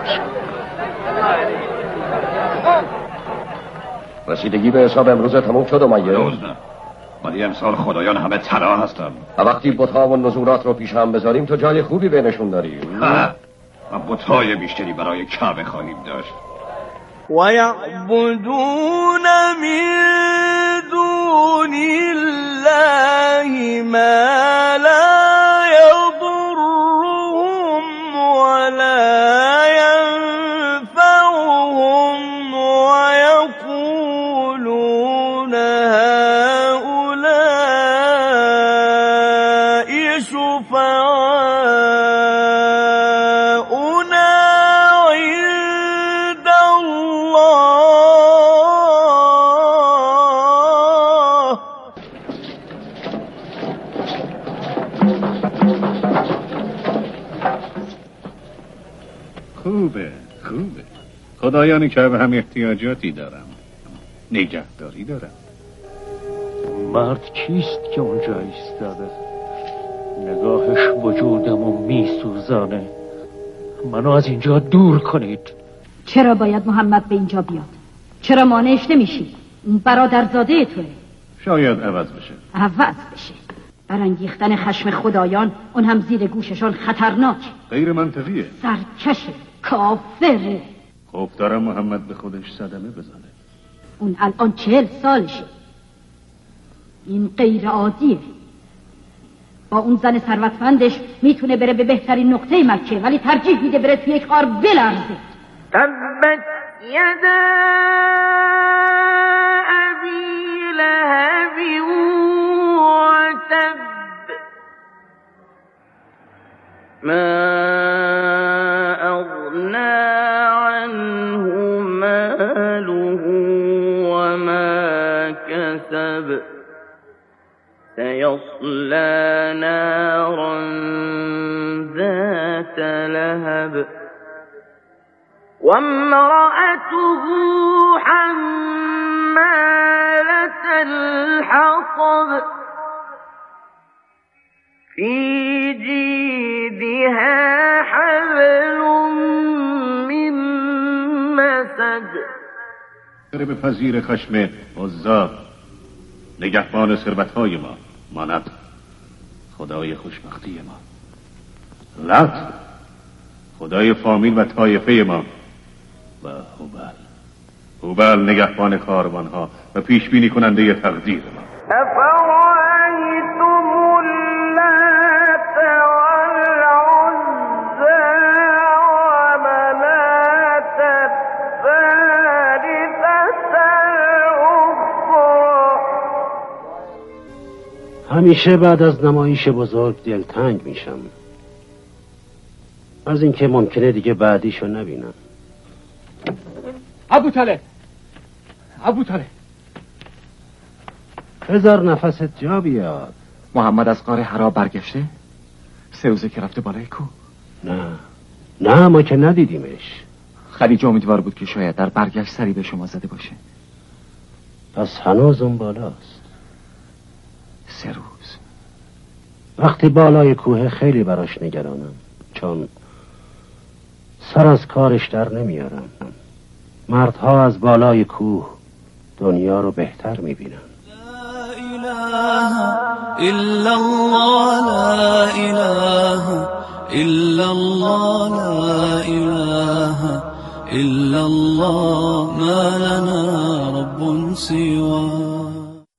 رسیدگی به حساب امروز تموم شد اومیه؟ هنوز نه، ولی امسال خدایان همه طلا هستن. و وقتی بت‌ها و نزولات رو پیش هم بذاریم تو جای خوبی بینشون داریم. و بت‌های بیشتری برای کعبه خواهیم داشت. و یعبدون من دون الله ما لا یضرهم ولا ينفعهم ويقولون هؤلاء شفعاؤنا عند الله. خوبه خدایانی که به هم احتیاجاتی دارم، نگهداری دارم. مرد کیست که اونجا ایستاده؟ نگاهش وجودمو میسوزانه. منو از اینجا دور کنید. چرا باید محمد به اینجا بیاد؟ چرا مانعش نمیشی؟ اون برادرزاده توه. شاید عوض بشه. برانگیختن خشم خدایان، اون هم زیر گوششان خطرناک. غیر منطقیه. سرکشه، کافره. خوف دارم محمد به خودش صدمه بزنه. اون الان 40 سالشه. این غیر عادیه. با اون زن ثروتمندش میتونه بره به بهترین نقطه مکه، ولی ترجیح میده بره توی کار بلرزه. تبت یدا ابی لهب و تب ما اغنا عنه ماله و ما کسب سيصلى نارا ذات لهب وامرأته حمالة الحطب في جيدها حبل من مسد. به پذیر خشم عزا، نگهبان ثروت‌های ما، ماند خدای خوشبختی ما، لات خدای فامیل و طایفه ما، و هوبل نگهبان کاروانها و پیشبینی کننده تقدیر ما. افرأیتم اللات والعزى ومناة الثالثة الأخرى. همیشه بعد از نمایش بزرگ دلتنگ میشم از اینکه ممکنه دیگه بعدیشو نبینم. ابوطالب بذار نفست جا بیاد. محمد از غار حرا برگشته؟ 3 روزه که رفته بالای کوه. نه ما که ندیدیمش. خدیجه امیدوار بود که شاید در برگشت سری به شما زده باشه. پس هنوز اون بالاست. 3 روز. وقتی بالای کوه خیلی براش نگرانم، چون سر از کارش در نمیارم. مردها از بالای کوه دنیا رو بهتر میبینن. لا اله الا الله، لا اله الا الله، لا اله الا الله، ما لنا رب سواه.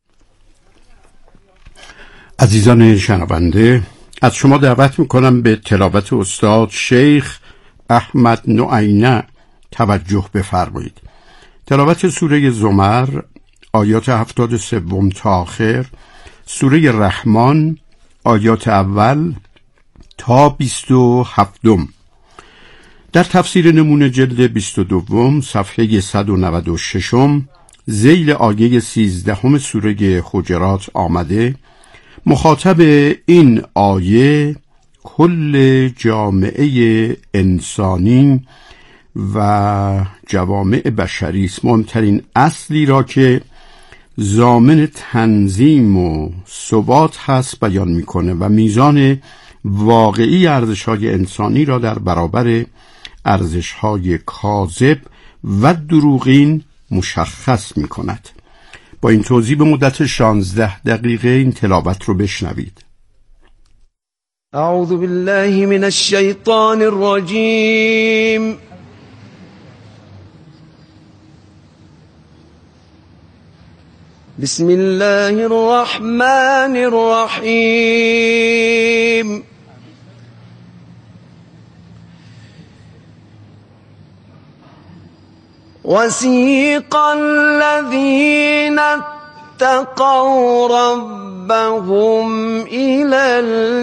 عزیزان شنونده، از شما دعوت میکنم به تلاوت استاد شیخ احمد نعینه توجه بفرمایید. تلاوت سوره زمر آیات 73 تا آخر، سوره رحمان آیات اول تا 27. در تفسیر نمونه جلد 22 صفحه 196 ذیل آیه 13 سوره حجرات آمده: مخاطب این آیه کل جامعه انسانی و جوامع بشری است. مهمترین اصلی را که ضامن تنظیم و ثبات هست بیان میکنه و میزان واقعی ارزش‌های انسانی را در برابر ارزش‌های کاذب و دروغین مشخص می‌کند. با این توضیح به مدت 16 دقیقه این تلاوت رو بشنوید. اعوذ بالله من الشیطان الرجیم. بسم الله الرحمن الرحیم. وسيق الذين اتقوا ربهم إلى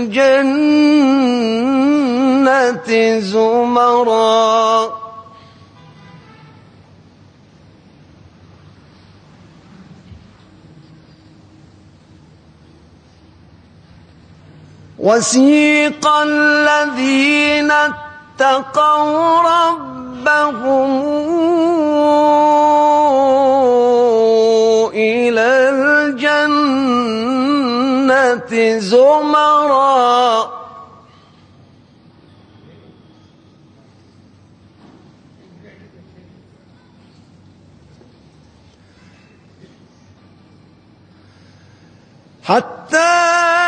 الجنة زمرا وسيق الذين اتقوا ربهم إلى الجنة زمرا حتى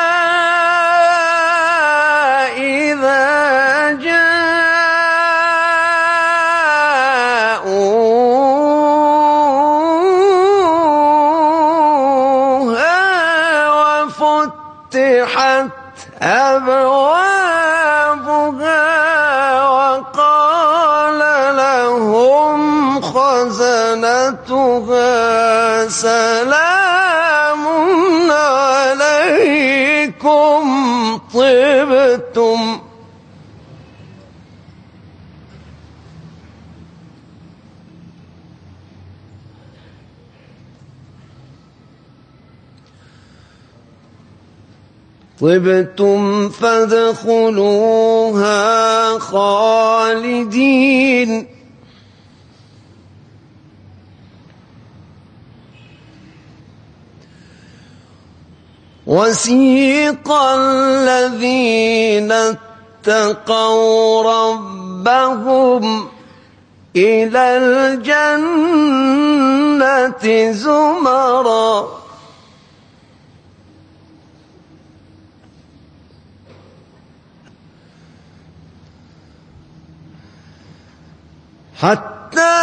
أبوابها وقال لهم خزنتها سلام عليكم طبتم طبتم فادخلوها خالدين وسيق الذين اتقوا ربهم إلى الجنة زمرا حتى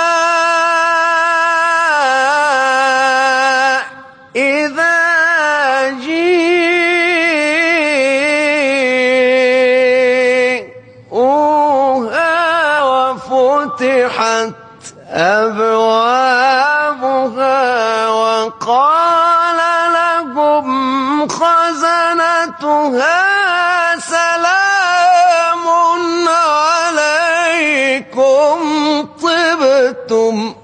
إذا جيءوها وفتحت أبوابها وقال لهم خزنتها سلام عليكم طبتم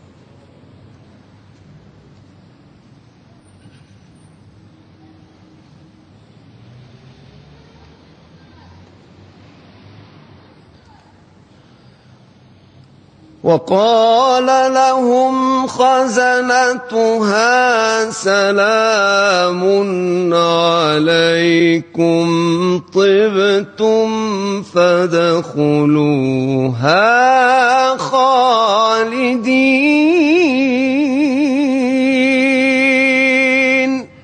وقال لهم خزنتها سلام عليكم طبتم فادخلوها خالدين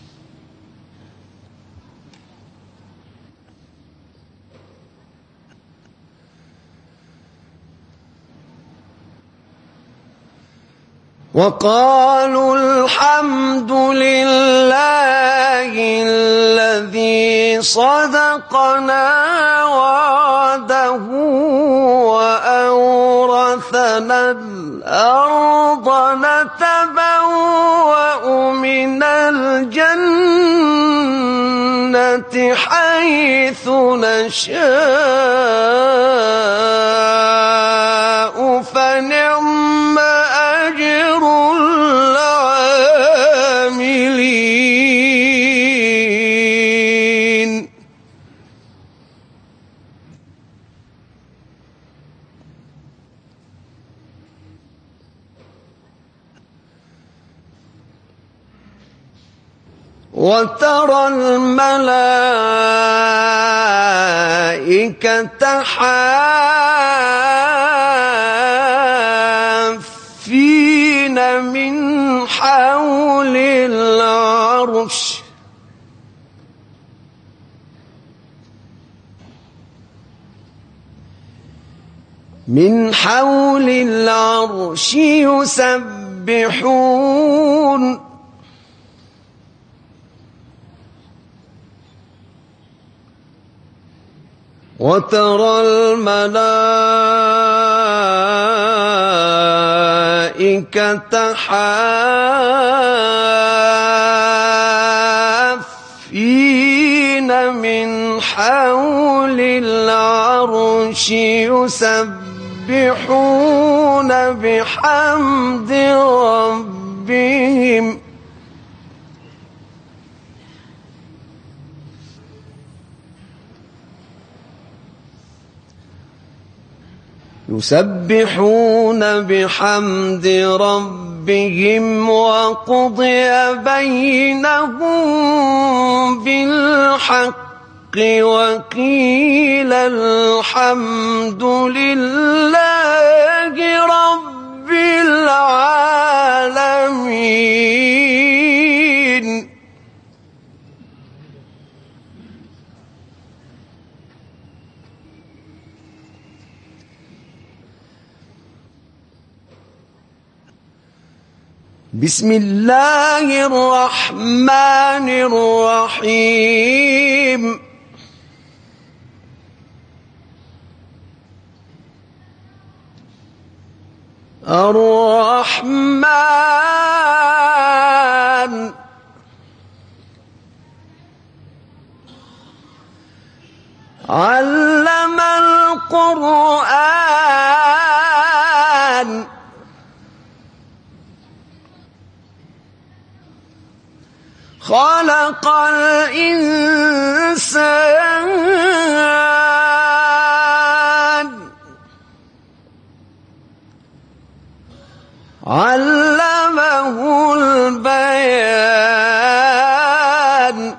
وقالوا الحمد لله الذي صدقنا وعده وأورثنا الأرض نتبوأ من الجنة حيث نشاء فنعم أجر العاملين وترى الملائكة حافين من حول العرش يسبحون وترى الملائكة حافين من حول العرش يسبحون بحمد ربهم وقضي بينهم بالحق وقيل الحمد لله رب العالمين. بسم الله الرحمن الرحيم. الرحمن علم القرآن خلق الإنسان علمه البيان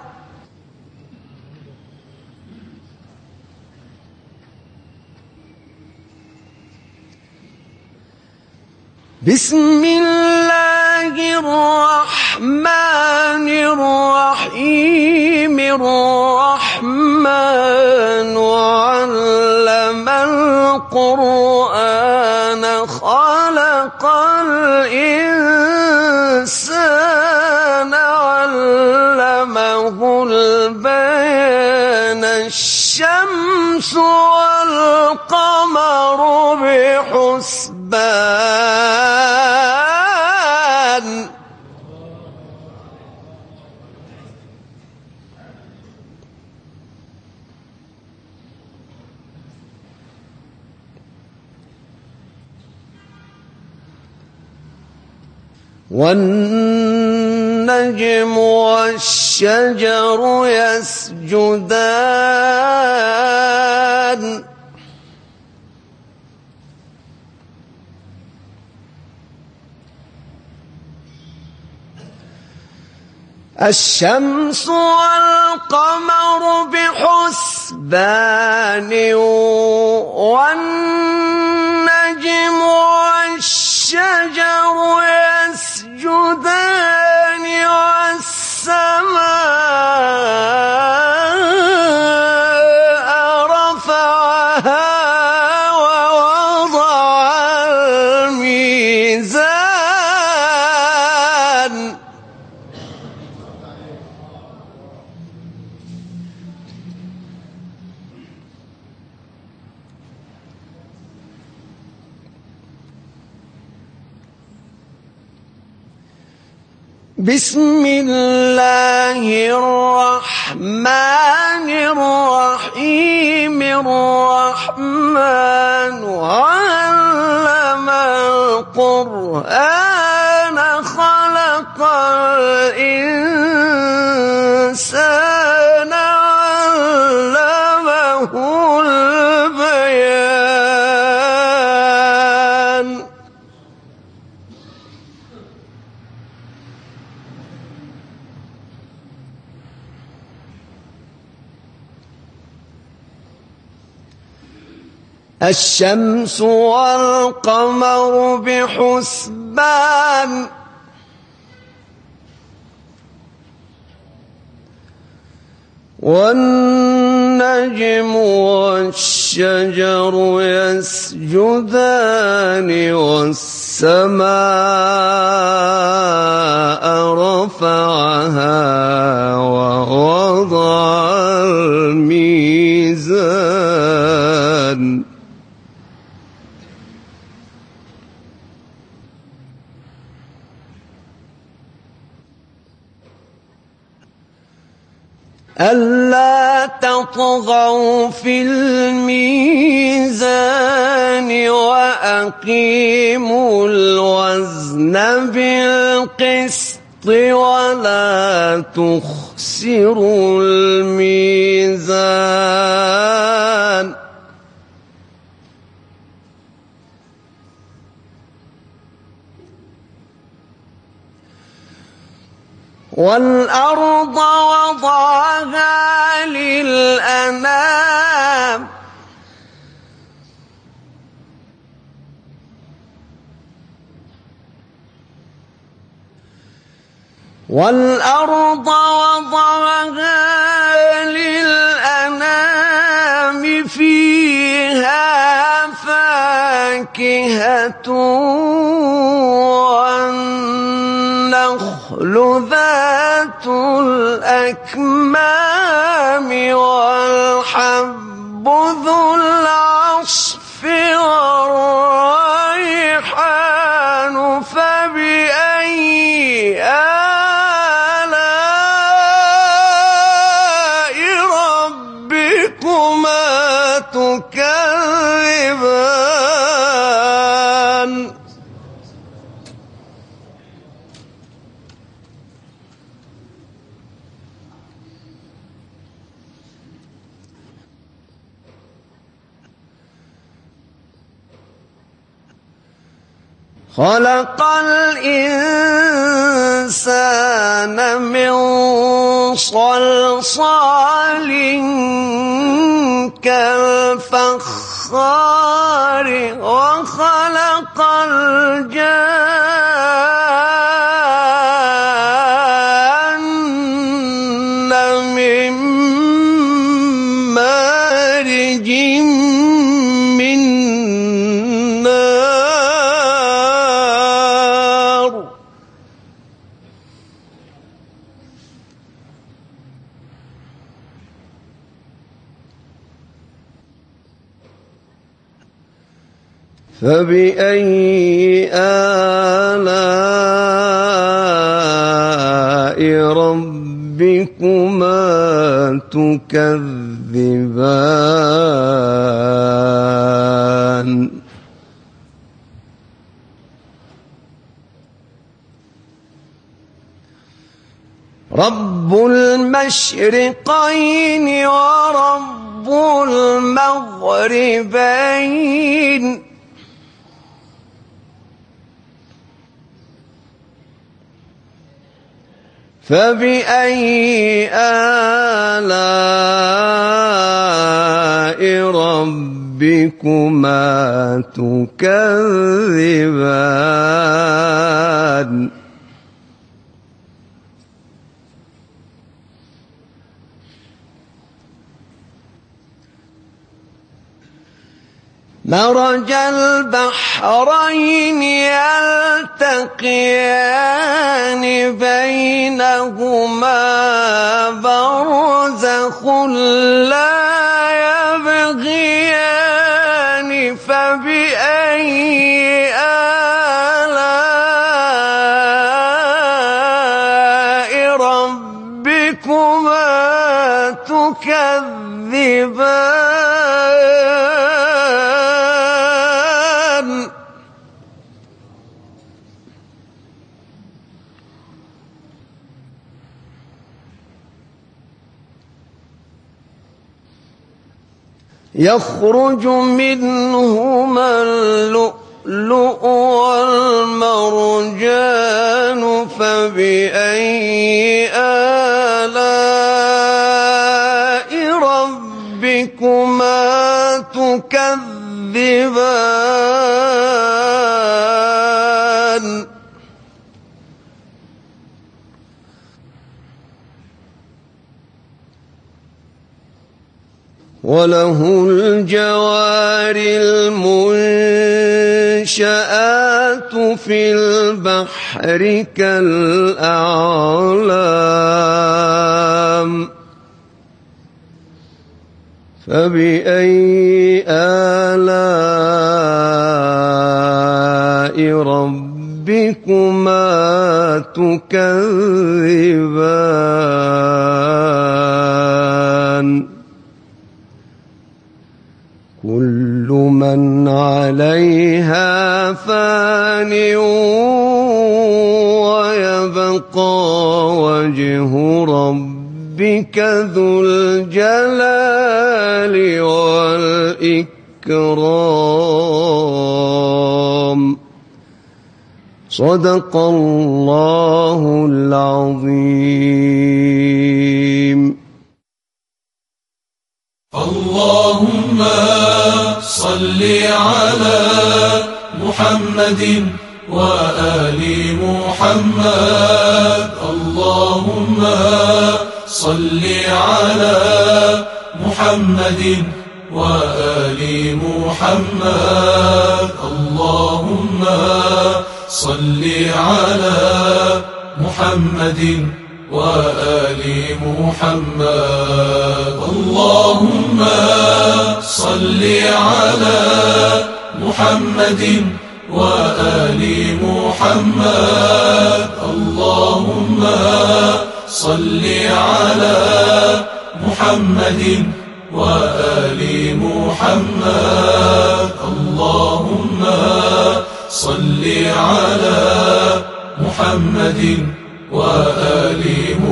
بسم الله الرحمن الرحيم. الرحمن علم القرآن خلق الإنسان علمه البيان. الشمس والقمر بحسبان والنجم والشجر يسجدان الشمس والقمر بحسبان والنجم والشجر يسجدان والسماء رفعها ووضع الميزان بسم الله الرحمن الرحيم. الرحمن علم القرآن خلق الإنسان علمه البيان. الشمس والقمر بحسبان والنجم والشجر يسجدان والسماء رفعها ووضع الميزان ألا تطغوا في الميزان وأقيموا الوزن بالقسط ولا تخسروا الميزان والأرض وضعها للأنام والأرض وضعها للأنام فيها فاكهة والنخل ذات الأكمام والحب ذو العصف والريحان فبأي آلاء ربكما تكذبان خلق الإنسان من صلصال كالفخار وخلق الجان من مارج من نار فبأي آلاء ربكما تكذبان رب المشرقين ورب المغربين فبأي آلاء ربكما تكذبان مرج البحرين يلتقيان بينهما برزخ لا يبغيان فبأي آلاء ربكما تكذبان يخرج منهما اللؤلؤ والمرجان فبأي آلاء ربكما تكذبان وله الجوار المنشآت في البحر كالأعلام فبأي آلاء ربكما تكذبان كل من عليها فان ويبقى وجه ربك ذو الجلال والإكرام صدق الله العظيم. اللهم صل على محمد وآل محمد. اللهم صل على محمد وآل محمد. اللهم صل على محمد وآل محمد. اللهم صل على محمد وآل محمد. اللهم صل على محمد وآل محمد. اللهم صل على محمد وآل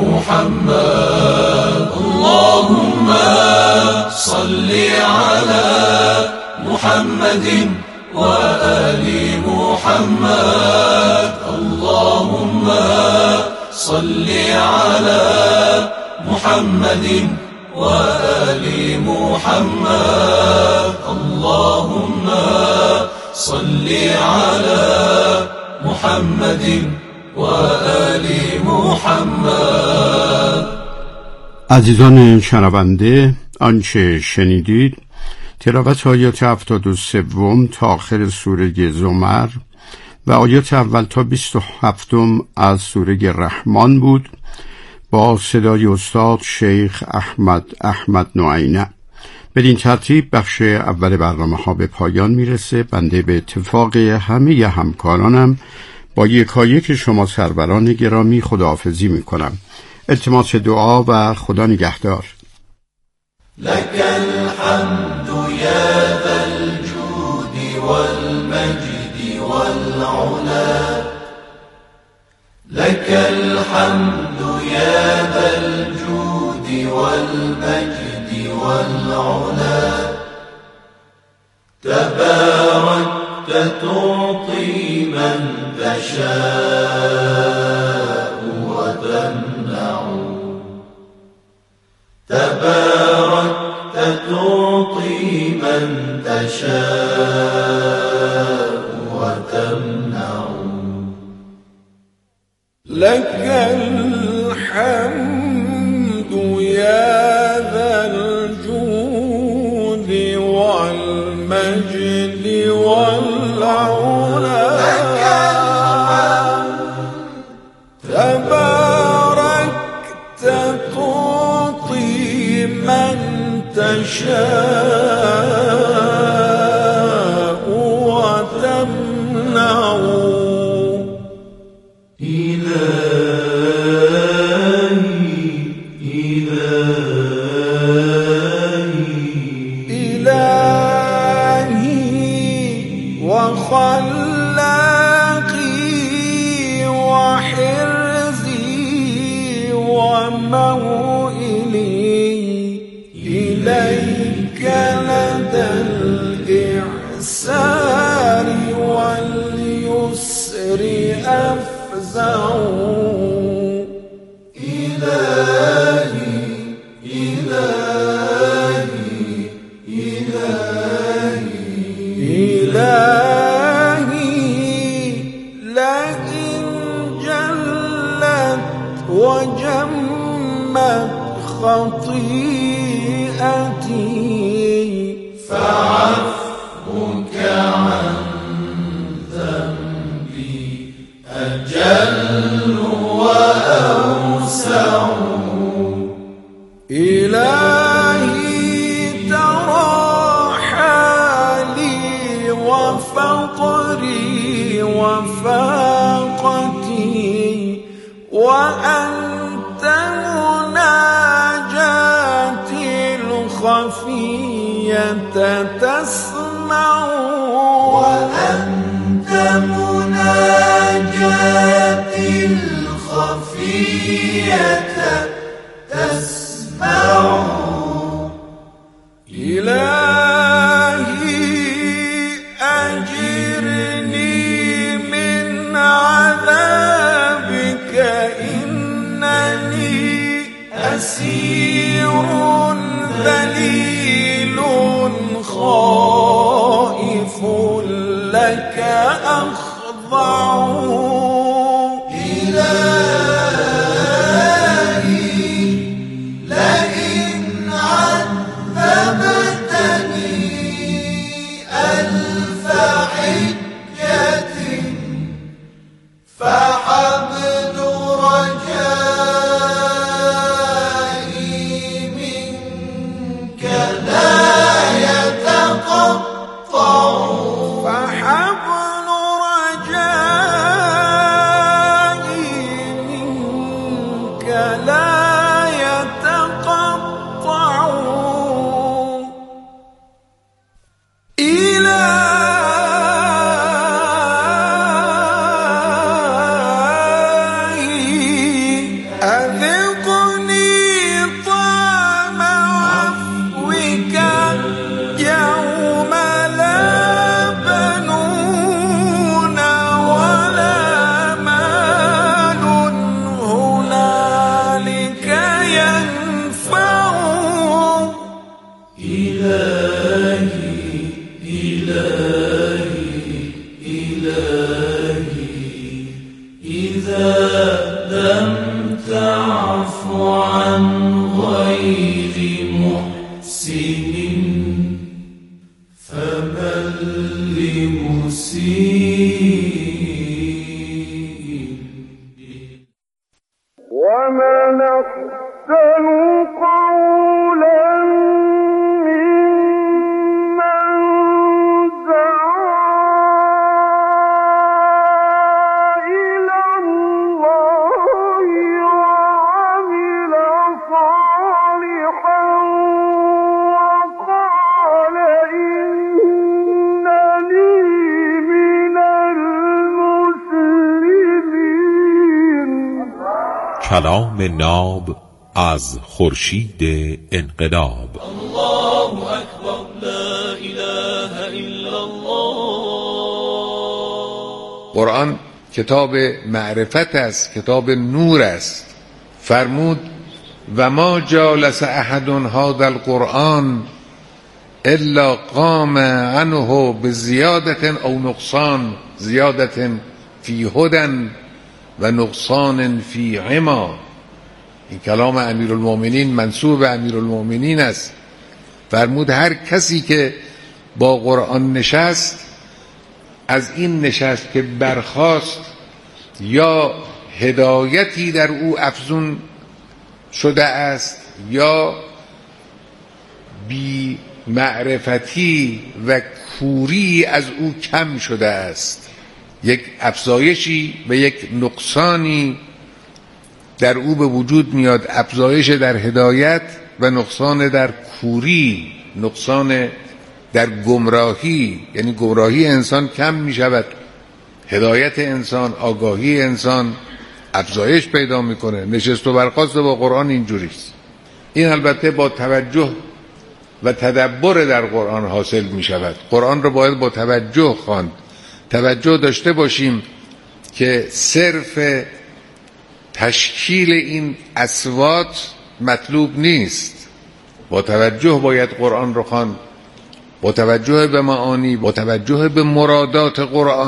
محمد. اللهم صل على محمد وآل محمد. اللهم صل على محمد وآل محمد. اللهم صل على محمد وآل محمد. عزیزان شنونده، آنچه شنیدید تلاوت آیات 73 تا آخر سوره زمر و آیات اول تا 27 از سوره رحمان بود با صدای استاد شیخ احمد نعینه. بدین ترتیب بخش اول برنامه ها به پایان میرسه. بنده به اتفاق همه همکارانم با یکایک شما سروران گرامی خداحافظی میکنم. التماس دعا و خدا نگهدار. لك الحمد يا ذا الجود والمجد والعلا. لك الحمد يا ذا الجود والمجد والعلا. تباركت تعطي من تشاء وتمنع. تباركت تعطي من تشاء وتمنع. لك الحمد يا ذا الجود والمجد والعلا. تباركت تعطي من تشاء وتمنع. إلهي وخلاقي وحرزي وموئلي. إليك لدى الإعسار واليسر أفزع. إلهي إلهي إلهي لئن جلت وجمت أجل وأوسع. إلهي ترى حالي وفقري وفاقتي، وأنت مناجاتي الخفية تسمع، وأنت مناجاتي الخفية تسمع. إلهي أجرني من عذابك، إنني أسير ذليل خائف لك أخضع. إلهي لئن عذبتني ألف حجة فحبل رجائي منك لا يتقطع. فحبل رجائي منك لا يتقطع. إلهي أذقني طعم عفوك يوم لا بنون ولا مال هنالك ينفع. إلهي إذا لم تعف عن غير محسن فمن لمسيء. ومن أحسن قولا ممن دعا إلى الله وعمل صالحا وقال إنني من المسلمين. کلام ناب از خورشید انقلاب. الله أكبر لا إله إلا الله. قرآن کتاب معرفت است، کتاب نور است. فرمود و ما جالس احد هذا القرآن الا قام عنه بزیادة او نقصان، زیادة فی هدى و نقصان فی عما. این کلام امیرالمؤمنین منسوب به امیرالمؤمنین است. فرمود هر کسی که با قرآن نشست، از این نشست که برخاست یا هدایتی در او افزون شده است یا بی معرفتی و کوری از او کم شده است. یک افزایشی و یک نقصانی در او به وجود میاد، افزایش در هدایت و نقصان در کوری، نقصان در گمراهی، یعنی گمراهی انسان کم می شود، هدایت انسان، آگاهی انسان افزایش پیدا میکنه. نشست و برخاست با قرآن اینجوریست. این البته با توجه و تدبر در قرآن حاصل می شود. قرآن رو باید با توجه خواند. توجه داشته باشیم که صرف تشکیل این اصوات مطلوب نیست. با توجه باید قرآن رو خواند، با توجه به معانی، با توجه به مرادات قرآن.